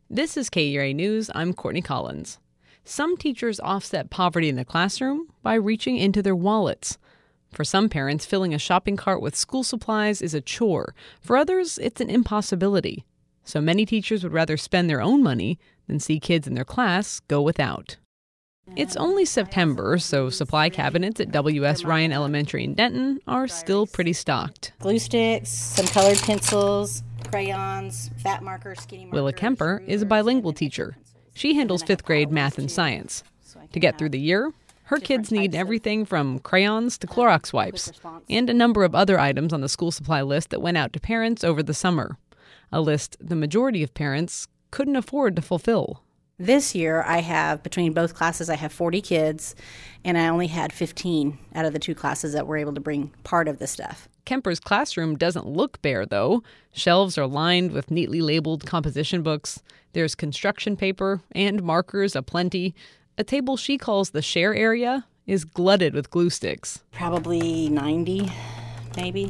This is KERA News. I'm Courtney Collins. Some teachers offset poverty in the classroom by reaching into their wallets. For some parents, filling a shopping cart with school supplies is a chore. For others, it's an impossibility. So many teachers would rather spend their own money than see kids in their class go without. It's only September, so supply cabinets at W.S. Ryan Elementary in Denton are still pretty stocked. Glue sticks, some colored pencils, crayons, fat markers, skinny markers. Willa Kemper is a bilingual teacher. She handles fifth grade math and science. To get through the year, her kids need everything from crayons to Clorox wipes and a number of other items on the school supply list that went out to parents over the summer. A list the majority of parents couldn't afford to fulfill. This year, between both classes, I have 40 kids, and I only had 15 out of the two classes that were able to bring part of the stuff. Kemper's classroom doesn't look bare, though. Shelves are lined with neatly labeled composition books. There's construction paper and markers aplenty. A table she calls the share area is glutted with glue sticks. Probably 90, maybe.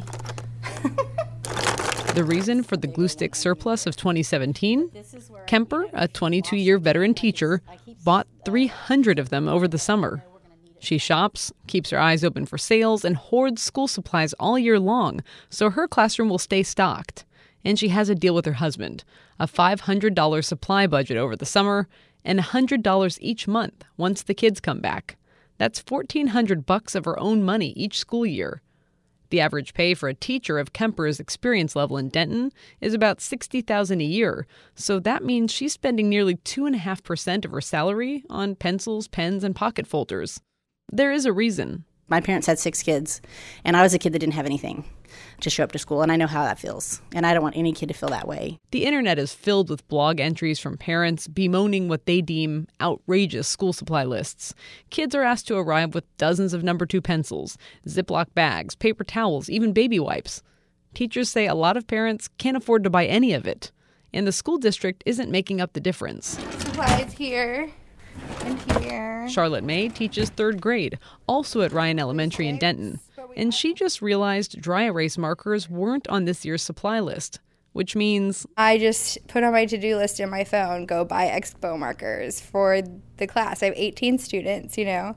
The reason for the glue stick surplus of 2017? Kemper, a 22-year veteran teacher, bought 300 of them over the summer. She shops, keeps her eyes open for sales, and hoards school supplies all year long, so her classroom will stay stocked. And she has a deal with her husband, a $500 supply budget over the summer, and $100 each month once the kids come back. That's $1,400 of her own money each school year. The average pay for a teacher of Kemper's experience level in Denton is about $60,000 a year, so that means she's spending nearly 2.5% of her salary on pencils, pens, and pocket folders. There is a reason. My parents had 6 kids, and I was a kid that didn't have anything to show up to school, and I know how that feels, and I don't want any kid to feel that way. The internet is filled with blog entries from parents bemoaning what they deem outrageous school supply lists. Kids are asked to arrive with dozens of number 2 pencils, Ziploc bags, paper towels, even baby wipes. Teachers say a lot of parents can't afford to buy any of it, and the school district isn't making up the difference. Supplies here. And here. Charlotte May teaches 3rd grade, also at Ryan Elementary in Denton. And she just realized dry erase markers weren't on this year's supply list, which means I just put on my to-do list in my phone, go buy Expo markers for the class. I have 18 students,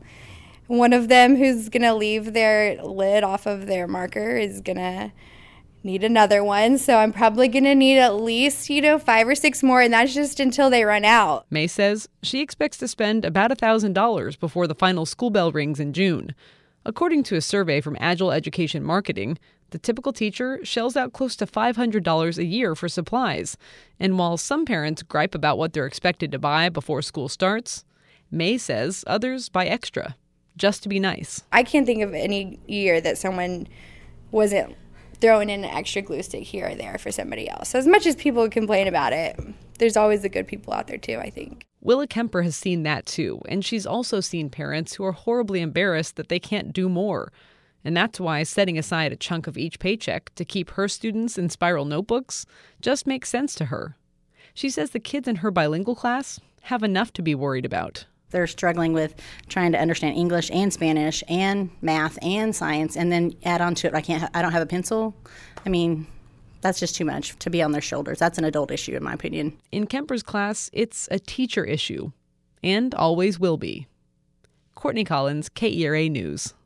One of them who's going to leave their lid off of their marker is going to need another one, so I'm probably going to need at least, 5 or 6 more, and that's just until they run out. May says she expects to spend about $1,000 before the final school bell rings in June. According to a survey from Agile Education Marketing, the typical teacher shells out close to $500 a year for supplies. And while some parents gripe about what they're expected to buy before school starts, May says others buy extra, just to be nice. I can't think of any year that someone wasn't throwing in an extra glue stick here or there for somebody else. So as much as people complain about it, there's always the good people out there too, I think. Willa Kemper has seen that too, and she's also seen parents who are horribly embarrassed that they can't do more. And that's why setting aside a chunk of each paycheck to keep her students in spiral notebooks just makes sense to her. She says the kids in her bilingual class have enough to be worried about. They're struggling with trying to understand English and Spanish and math and science, and then add on to it, I don't have a pencil. I mean, that's just too much to be on their shoulders. That's an adult issue, in my opinion. In Kemper's class, it's a teacher issue, and always will be. Courtney Collins, KERA News.